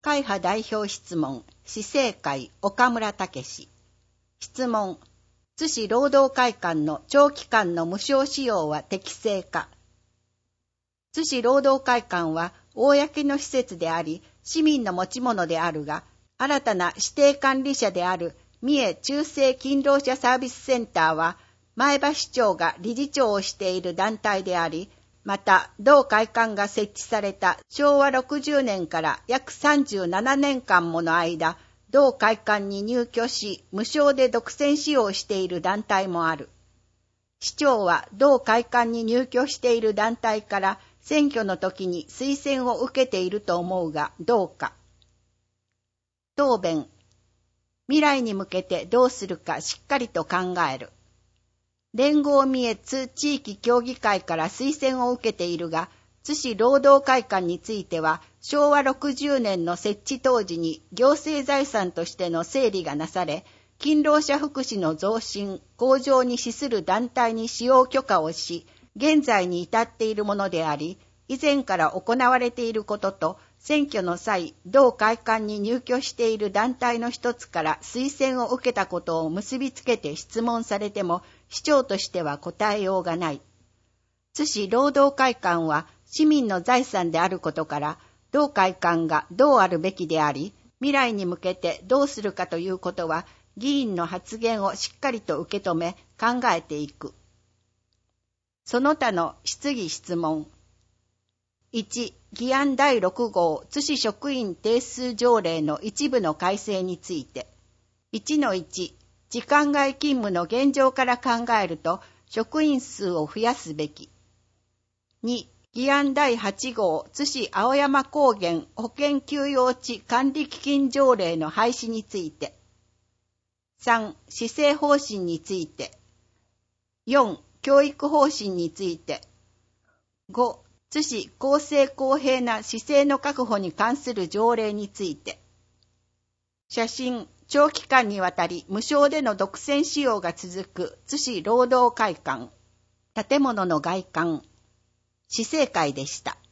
会派代表質問、市政会岡村武史。質問、津市労働会館の長期間の無償使用は適正か。津市労働会館は公の施設であり、市民の持ち物であるが、新たな指定管理者である三重中世勤労者サービスセンターは、前橋市長が理事長をしている団体であり、また、同会館が設置された昭和60年から約37年間もの間、同会館に入居し、無償で独占使用している団体もある。市長は同会館に入居している団体から選挙の時に推薦を受けていると思うが、どうか。答弁。未来に向けてどうするかしっかりと考える。連合三重津地域協議会から推薦を受けているが、津市労働会館については昭和60年の設置当時に行政財産としての整理がなされ、勤労者福祉の増進、向上に資する団体に使用許可をし、現在に至っているものであり、以前から行われていることと、選挙の際、同会館に入居している団体の一つから推薦を受けたことを結びつけて質問されても、市長としては答えようがない。津市労働会館は市民の財産であることから、同会館がどうあるべきであり、未来に向けてどうするかということは、議員の発言をしっかりと受け止め、考えていく。その他の質疑質問。1、議案第6号津市職員定数条例の一部の改正について。1-1、時間外勤務の現状から考えると、職員数を増やすべき。2、議案第8号津市青山高原保健休養地管理基金条例の廃止について。3、施政方針について。4、教育方針について。5、津市公正公平な市政の確保に関する条例について。写真、長期間にわたり無償での独占使用が続く津市労働会館。建物の外観。市政会でした。